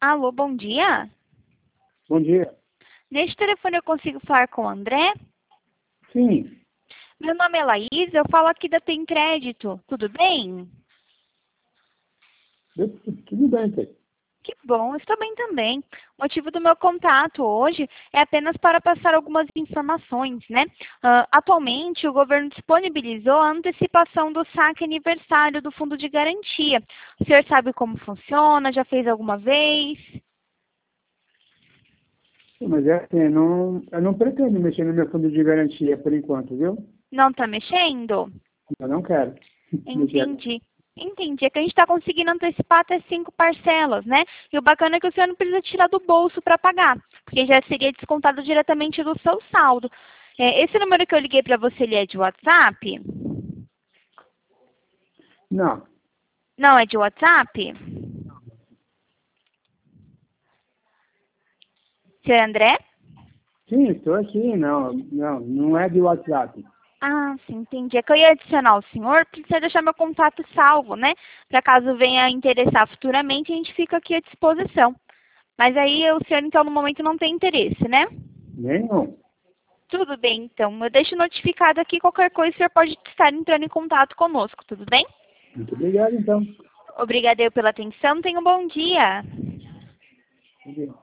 Alô, bom dia. Bom dia. Neste telefone eu consigo falar com o André? Sim, Meu nome é Laís, eu falo aqui da Tem Crédito. Tudo bem? tudo bem, Tê. Que bom, estou bem também. O motivo do meu contato hoje é apenas para passar algumas informações, né? Atualmente, o governo disponibilizou a antecipação do saque aniversário do Fundo de Garantia. O senhor sabe como funciona? Já fez alguma vez? Mas é assim, eu não pretendo mexer no meu fundo de garantia por enquanto, viu? Não está mexendo? Eu não quero mexer. Entendi. Entendi. É que a gente está conseguindo antecipar até 5 parcelas, né? E o bacana é que o senhor não precisa tirar do bolso para pagar, porque já seria descontado diretamente do seu saldo. Esse número que eu liguei para você, ele é de WhatsApp? Não. Não, é de WhatsApp? Senhor André? Sim, estou aqui. Não é de WhatsApp. Ah, sim, entendi. É que eu ia adicionar o senhor, precisa deixar meu contato salvo, né? Para caso venha interessar futuramente, a gente fica aqui à disposição. Mas aí o senhor, então, no momento não tem interesse, né? Nenhum. Tudo bem, então. Eu deixo notificado aqui qualquer coisa, o senhor pode estar entrando em contato conosco, tudo bem? Muito obrigado, então. Obrigada eu pela atenção, tenha um bom dia. Entendeu?